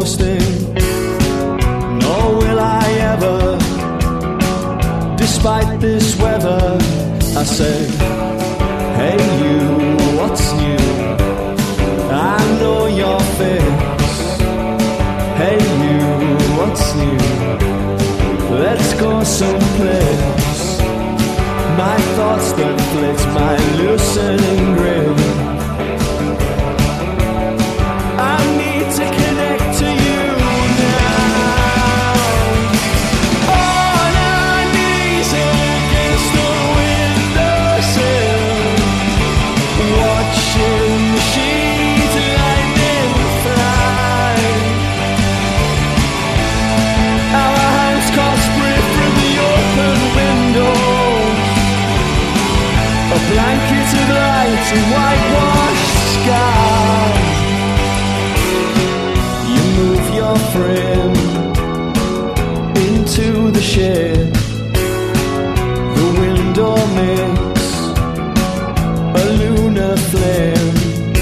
boasting, nor will I ever. Despite this weather, I say, hey you, what's new? I know your face. Hey you, what's new? Let's go someplace. My thoughts that flit, my loosening grip. I need to connect to you now. On our knees against the windowsill, watching the sheet lightning fly. Our hands caught spray from the open windows, a blanket of light and whitewashed sky. You move your frame into the shade. The window makes a lunar flame.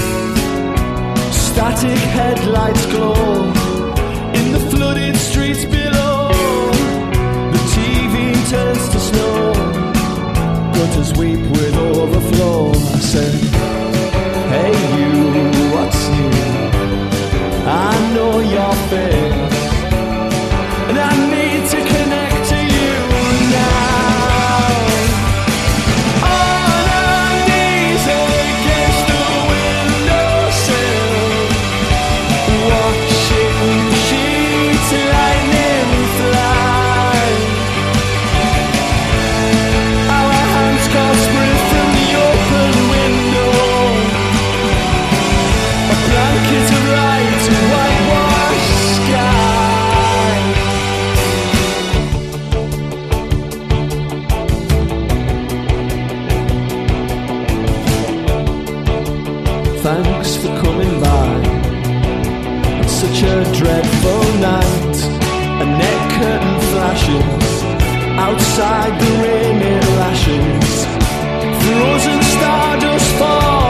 Static headlights glow in the flooded streets below. The TV turns to snow, gutters weep with overflow. I said, hey you, what's new? I know your face, and I need to connect to you now. On our knees against the windowsill, watching the sheets lightning fly. Our hands caught spray from the open window, a blanket of light and whitewashed sky. Thanks for coming by. It's such a dreadful night. A net curtain flashes outside, the rain it lashes. Frozen stardust falls.